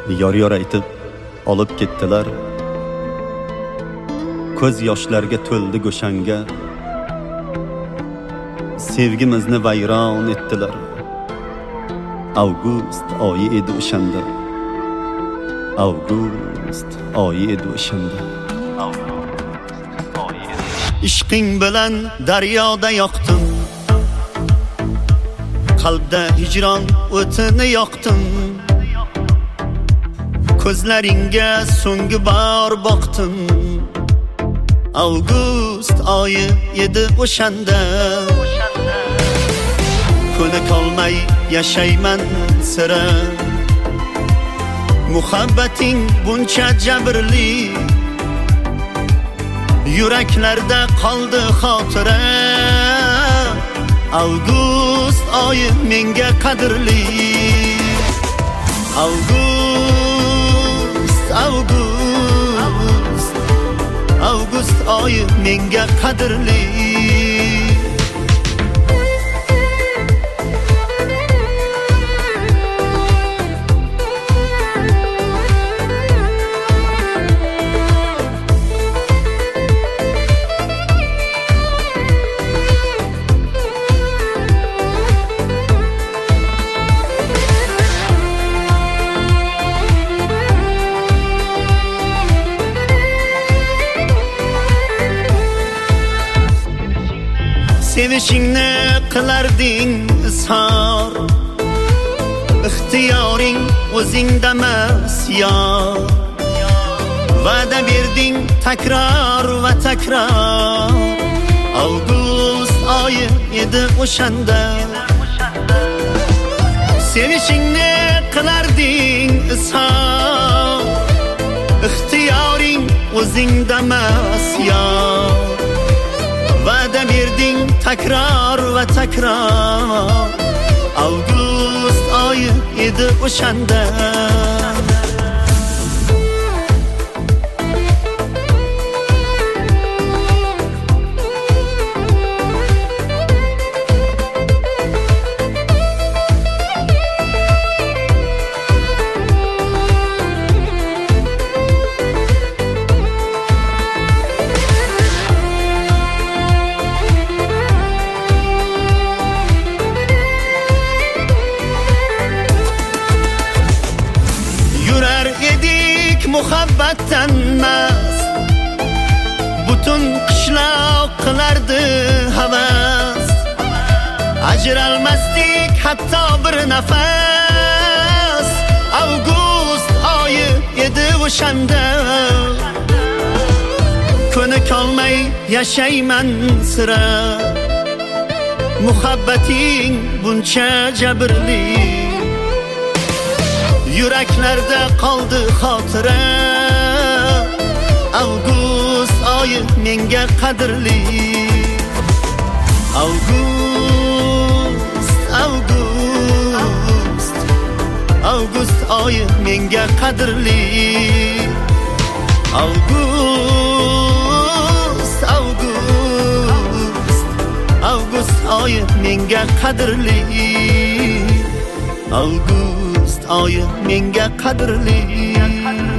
yor aytib olib ketdilar. Ko'z yoshlarga to'ldi go'shanga, sevgimizni vayron etdilar. Avgust oyi edi o'shanda, avgust oyi edi o'shanda. Ishqing bilan daryoda yoqdim, qalbda hijron o'tini yoqdim. Ko'zlaringga so'nggi bor boqdim, avgust oyi edi o'shanda. Ko'na qolmay yashayman sira, muhabbating buncha jabrli, yuraklarda qoldi xotira. Avgust oyi menga qadrli, avgust, avgust, avgust oyi menga qadrli. Sevishingni qilarding izhor, ixtiyoring o'zingdamas yor. Va'da berding takror va takror, avgust oyi edi o'shanda. Sevishingni qilarding izhor, ixtiyoring o'zingdamas yor. Va'da berding takror va takror, avgust oyi edi o'shanda. Muhabbatdan mast, butun qishloq qilardi havas. Ajralmasdik hatto bir nafas, avgust oyi edi o'shanda. Ko'na qolmay yashayman sira, muhabbating buncha jabrli, yuraklarda qoldi xotira. Avgust oyi menga qadrli, avgust, avgust, avgust oyi menga qadrli, avgust, avgust, avgust oyi menga qadrli, avgust oyi menga qadrli.